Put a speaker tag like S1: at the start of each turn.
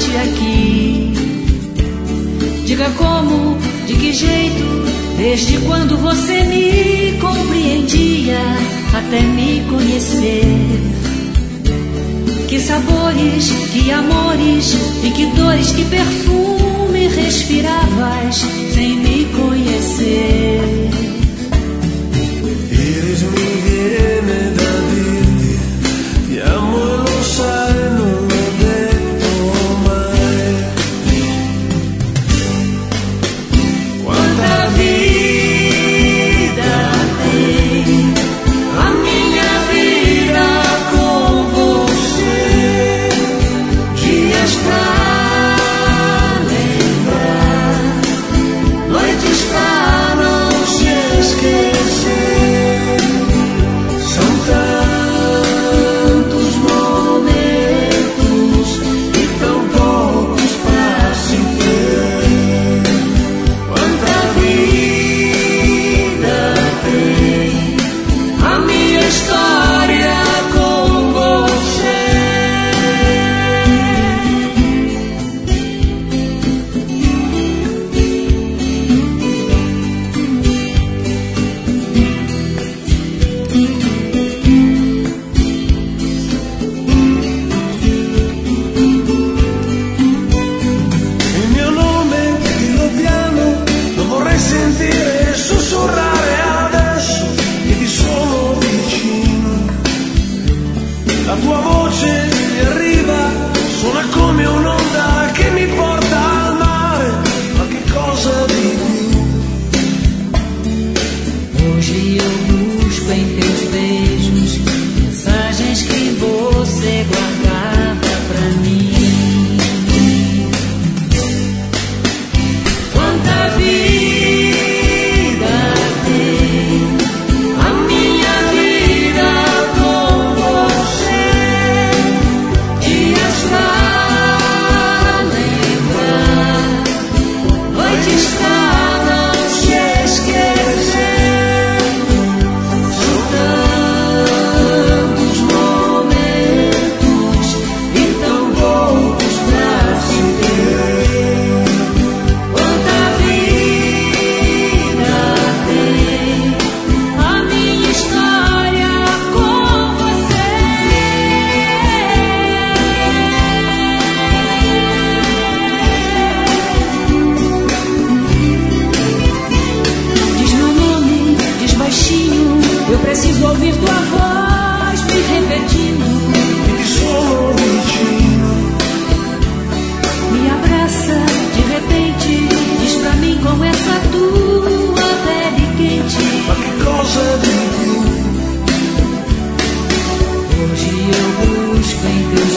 S1: noite aqui. Diga como, de que jeito, desde quando você me compreendia até me conhecer. Que sabores, que amores e que dores, que perfume respiravas sem me conhecer.
S2: Iris, mi viene da dirti ti amo e lo sai, non l'ho detto mai. Quanta
S1: Vida tem a minha vida com você, dias pra lembrar, noites pra não se esquecer.
S2: São tantos momentos e tão poucos pra se ter.
S1: Quanta vida tem a minha história com você.
S2: Il mio nome, dillo piano, lo vorrei sentire sussurrare adesso che ti sono vicino. La tua voce mi arriva, suona come un'onda che mi porta al mare, ma che cosa di più?
S1: Hoje eu busco em teus beijos mensagens que você guardava pra mim. Quanta vida tem a minha vida com você, dias pra lembrar, noites pra não se esquecer. São tantos momentos e tão poucos pra se ter. Quanta vida tem a minha história com você. Diz meu nome, diz baixinho, eu preciso ouvir tua voz me repetindo.
S2: Che ti sono vicino.
S1: Me abraça de repente, diz pra mim com essa tua pele quente.
S2: Ma che cosa di più?
S1: Hoje eu busco em teu